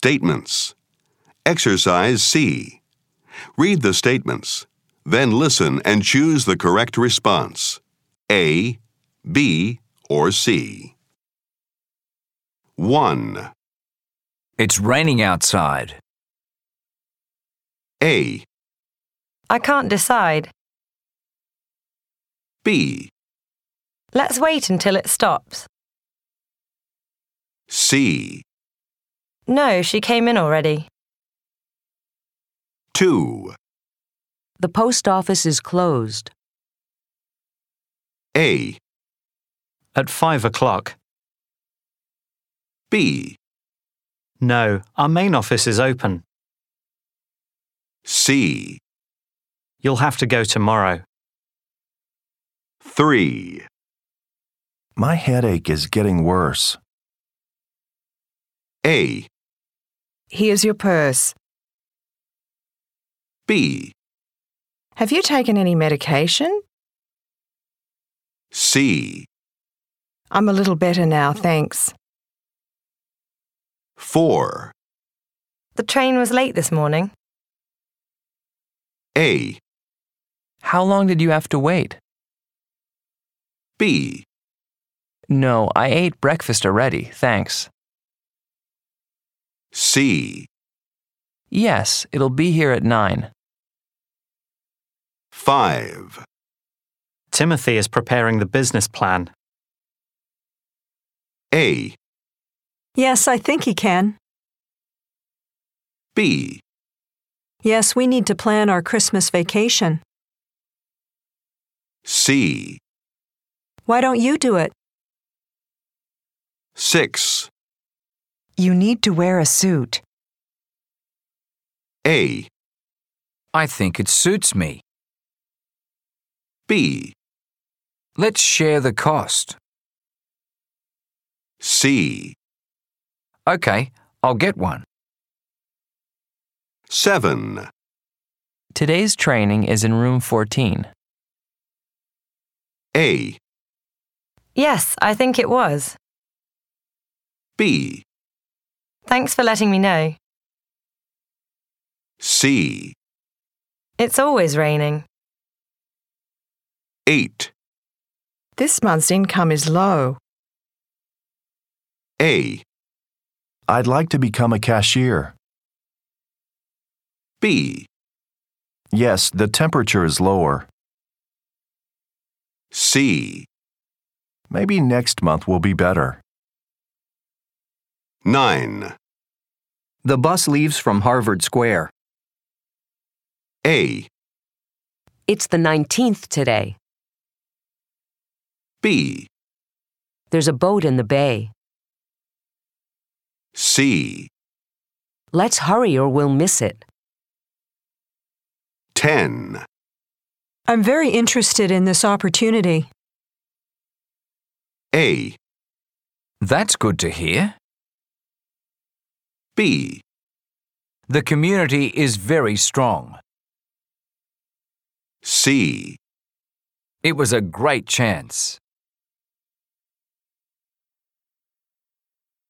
Statements. Exercise C. Read the statements. Then listen and choose the correct response. A, B, or C. 1. It's raining outside. A, I can't decide. B, Let's wait until it stops. C. No, she came in already. 2. The post office is closed. A, At 5 o'clock. B, No, our main office is open. C. You'll have to go tomorrow. 3. My headache is getting worse. A, Here's your purse. B, Have you taken any medication? C. I'm a little better now, thanks. 4. The train was late this morning. A, How long did you have to wait? B, No, I ate breakfast already, thanks. C. Yes, it'll be here at 9. 5. Timothy is preparing the business plan. A, Yes, I think he can. B, Yes, we need to plan our Christmas vacation. C. Why don't you do it? 6. You need to wear a suit. A, I think it suits me. B, Let's share the cost. C. Okay, I'll get one. 7. Today's training is in room 14. A, Yes, I think it was. B, Thanks for letting me know. C. It's always raining. 8. This month's income is low. A, I'd like to become a cashier. B, Yes, the temperature is lower. C. Maybe next month will be better. 9. The bus leaves from Harvard Square. A, It's the 19th today. B, There's a boat in the bay. C. Let's hurry or we'll miss it. 10. I'm very interested in this opportunity. A, That's good to hear. B, The community is very strong. C. It was a great chance.